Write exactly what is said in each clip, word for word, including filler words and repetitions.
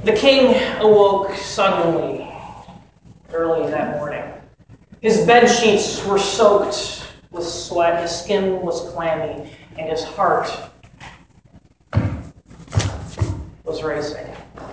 The king awoke suddenly, early that morning. His bed sheets were soaked with sweat, his skin was clammy, and his heart was racing.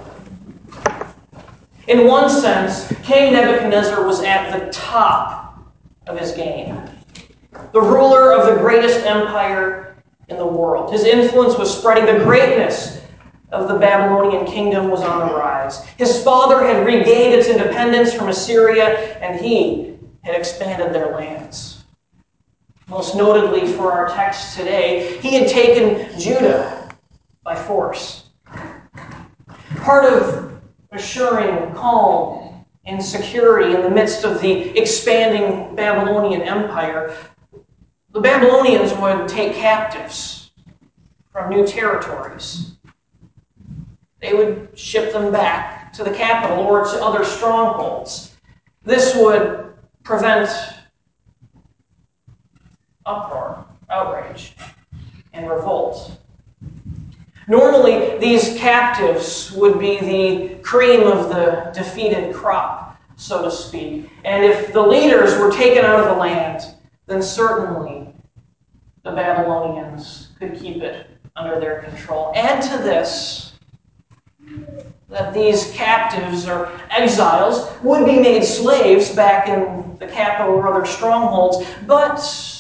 In one sense, King Nebuchadnezzar was at the top of his game. The ruler of the greatest empire in the world. His influence was spreading. The greatness of the Babylonian kingdom was on the rise. His father had regained its independence from Assyria, and he had expanded their lands. Most notably for our text today, he had taken Judah by force. Part of assuring calm and security in the midst of the expanding Babylonian empire, the Babylonians would take captives from new territories. They would ship them back to the capital or to other strongholds. This would prevent uproar, outrage, and revolt. Normally, these captives would be the cream of the defeated crop, so to speak. And if the leaders were taken out of the land, then certainly the Babylonians could keep it under their control. Add to this that these captives or exiles would be made slaves back in the capital or other strongholds, but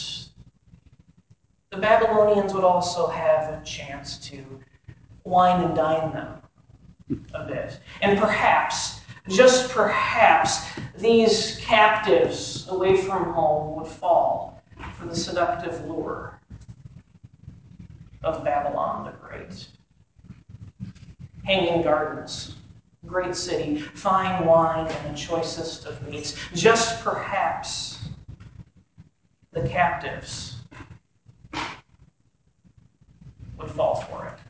the Babylonians would also have a chance to wine and dine them a bit. And perhaps, just perhaps, these captives away from home would fall for the seductive lure of Babylon the Great. Hanging gardens, great city, fine wine, and the choicest of meats. Just perhaps the captives would fall for it.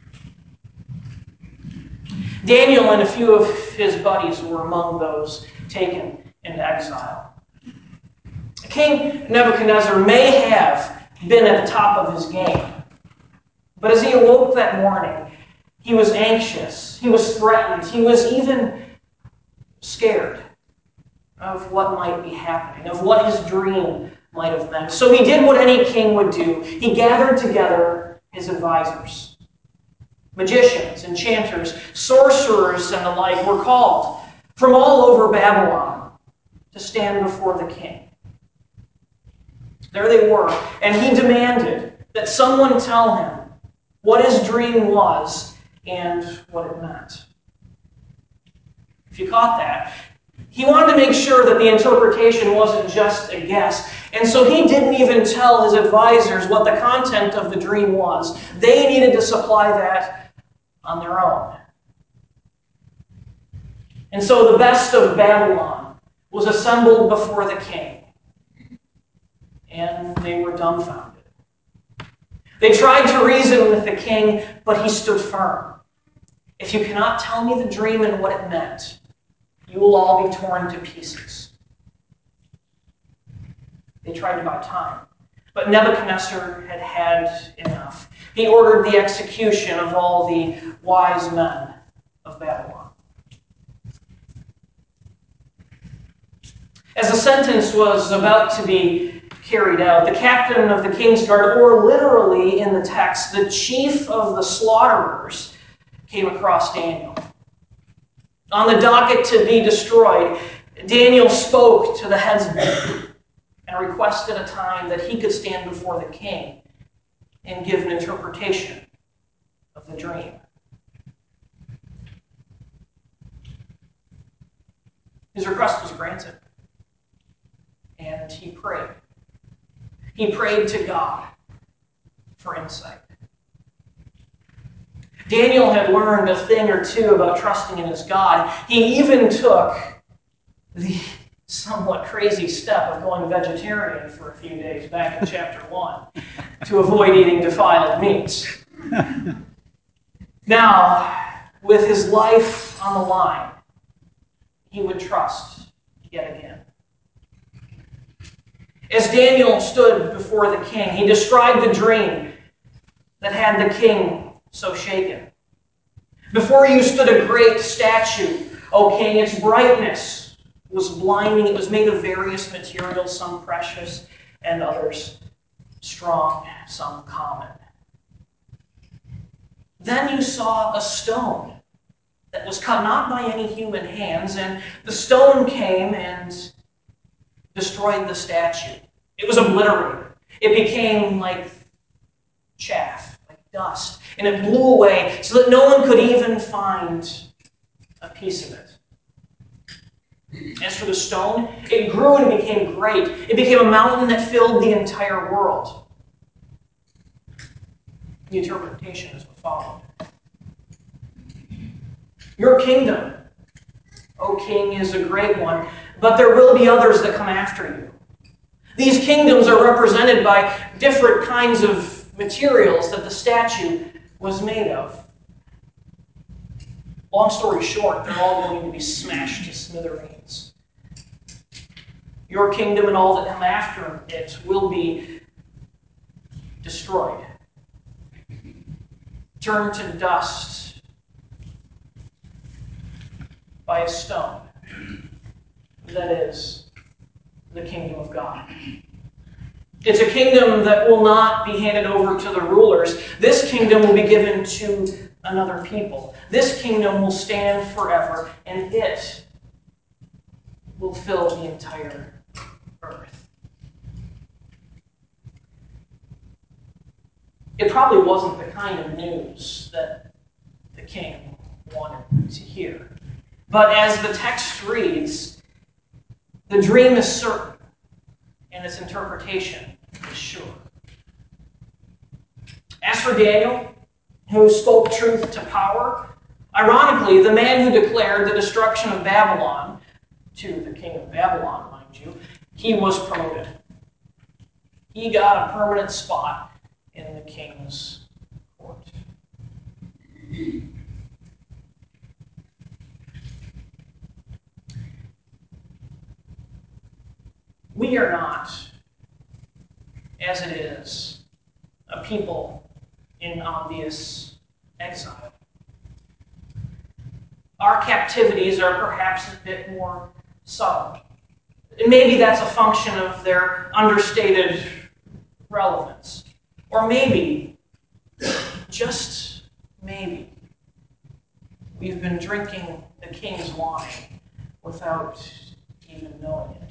Daniel and a few of his buddies were among those taken into exile. King Nebuchadnezzar may have been at the top of his game, but as he awoke that morning, he was anxious, he was threatened, he was even scared of what might be happening, of what his dream might have meant. So he did what any king would do. He gathered together his advisors. Magicians, enchanters, sorcerers, and the like were called from all over Babylon to stand before the king. There they were, and he demanded that someone tell him what his dream was and what it meant. If you caught that, he wanted to make sure that the interpretation wasn't just a guess, and so he didn't even tell his advisors what the content of the dream was. They needed to supply that on their own. And so the best of Babylon was assembled before the king, and they were dumbfounded. They tried to reason with the king, but he stood firm. If you cannot tell me the dream and what it meant, you will all be torn to pieces. They tried to buy time, but Nebuchadnezzar had had enough. He ordered the execution of all the wise men of Babylon. As the sentence was about to be carried out, the captain of the king's guard, or literally in the text, the chief of the slaughterers, came across Daniel. On the docket to be destroyed, Daniel spoke to the headsman and requested a time that he could stand before the king and give an interpretation of the dream. His request was granted, and he prayed. He prayed to God for insight. Daniel had learned a thing or two about trusting in his God. He even took the somewhat crazy step of going vegetarian for a few days back in chapter one to avoid eating defiled meats. Now, with his life on the line, he would trust yet again. As Daniel stood before the king, he described the dream that had the king so shaken. Before you stood a great statue, O king. Its brightness was blinding. It was made of various materials, some precious and others strong, some common. Then you saw a stone that was cut not by any human hands, and the stone came and destroyed the statue. It was obliterated. It became like chaff, like dust, and it blew away so that no one could even find a piece of it. As for the stone, it grew and became great. It became a mountain that filled the entire world. The interpretation is what followed. Your kingdom, O king, is a great one, but there will be others that come after you. These kingdoms are represented by different kinds of materials that the statue was made of. Long story short, they're all going to be smashed to smithereens. Your kingdom and all that come after it will be destroyed, turned to dust by a stone. That is the kingdom of God. It's a kingdom that will not be handed over to the rulers. This kingdom will be given to another people. This kingdom will stand forever, and it will fill the entire earth. It probably wasn't the kind of news that the king wanted to hear. But as the text reads, the dream is certain, and its interpretation is sure. As for Daniel, who spoke truth to power, ironically, the man who declared the destruction of Babylon to the king of Babylon, mind you, he was promoted. He got a permanent spot in the king's court. We are not, as it is, a people in obvious exile. Our captivities are perhaps a bit more subtle. And maybe that's a function of their understated relevance. Or maybe, just maybe, we've been drinking the king's wine without even knowing it.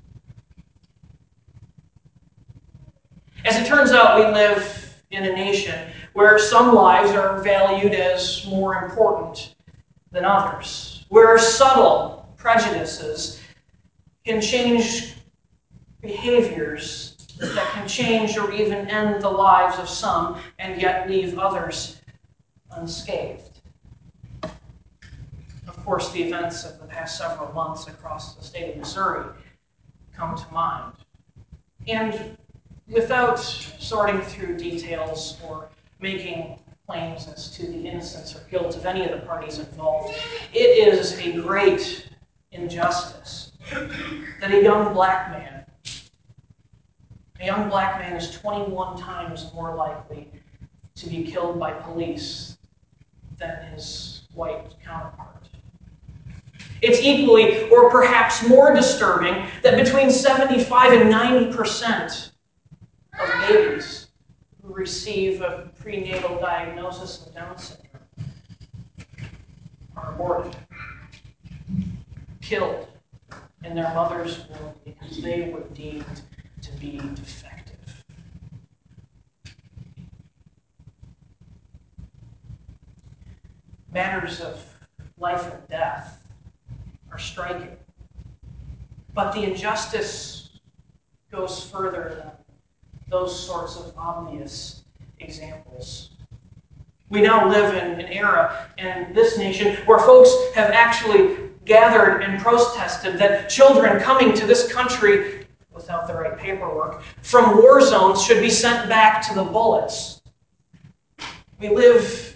As it turns out, we live in a nation where some lives are valued as more important than others, where subtle prejudices can change behaviors that can change or even end the lives of some and yet leave others unscathed. Of course, the events of the past several months across the state of Missouri come to mind. And without sorting through details or making claims as to the innocence or guilt of any of the parties involved, it is a great injustice that a young black man, a young black man is twenty-one times more likely to be killed by police than his white counterpart. It's equally, or perhaps more disturbing, that between seventy-five and ninety percent of babies who receive a prenatal diagnosis of Down syndrome are aborted, killed in their mother's womb because they were deemed to be defective. Matters of life and death are striking, but the injustice goes further than those sorts of obvious examples. We now live in an era in this nation where folks have actually gathered and protested that children coming to this country without the right paperwork from war zones should be sent back to the bullets. We live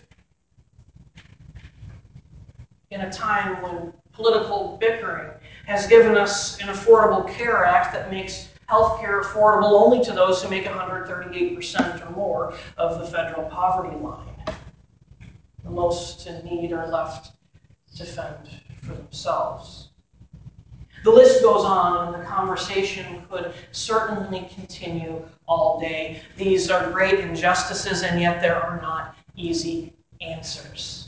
in a time when political bickering has given us an Affordable Care Act that makes health care affordable only to those who make one hundred thirty-eight percent or more of the federal poverty line. We most in need are left to fend for themselves. The list goes on, and the conversation could certainly continue all day. These are great injustices, and yet there are not easy answers.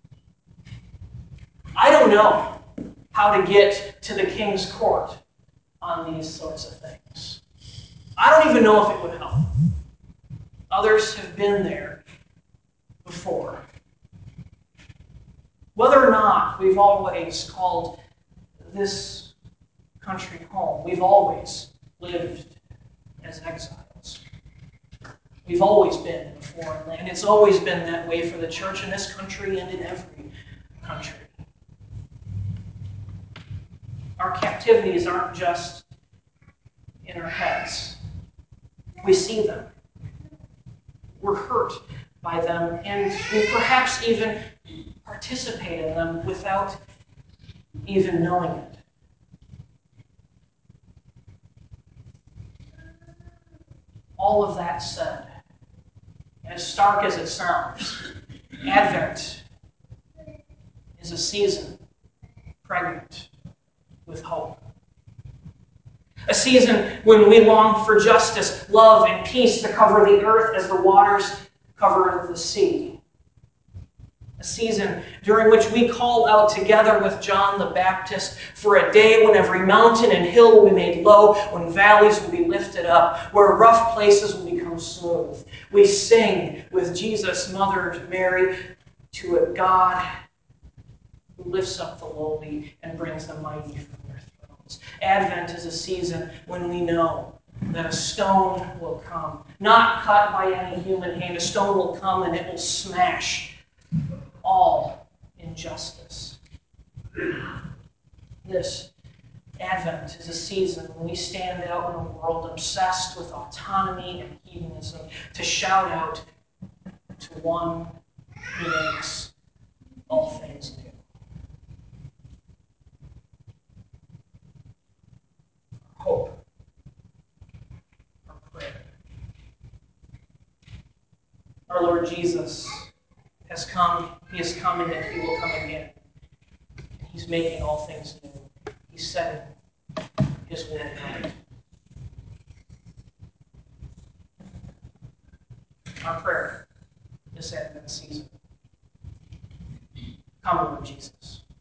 I don't know how to get to the king's court on these sorts of things. I don't even know if it would help. Others have been there before. Whether or not we've always called this country home, we've always lived as exiles. We've always been in a foreign land. It's always been that way for the church in this country and in every country. Our captivities aren't just in our heads. We see them. We're hurt by them, and we perhaps even participate in them without even knowing it. All of that said, as stark as it sounds, Advent is a season pregnant with hope. A season when we long for justice, love, and peace to cover the earth as the waters cover the sea. A season during which we call out together with John the Baptist for a day when every mountain and hill will be made low, when valleys will be lifted up, where rough places will become smooth. We sing with Jesus' mother Mary to a God who lifts up the lowly and brings the mighty from their thrones. Advent is a season when we know that a stone will come, not cut by any human hand. A stone will come and it will smash all injustice. This Advent is a season when we stand out in a world obsessed with autonomy and hedonism to shout out to one who makes all things new. Our hope, our prayer. Our Lord Jesus has come. He has come, and that he will come again. He's making all things new. He's setting his will right. Our prayer this Advent season. Come, Lord Jesus.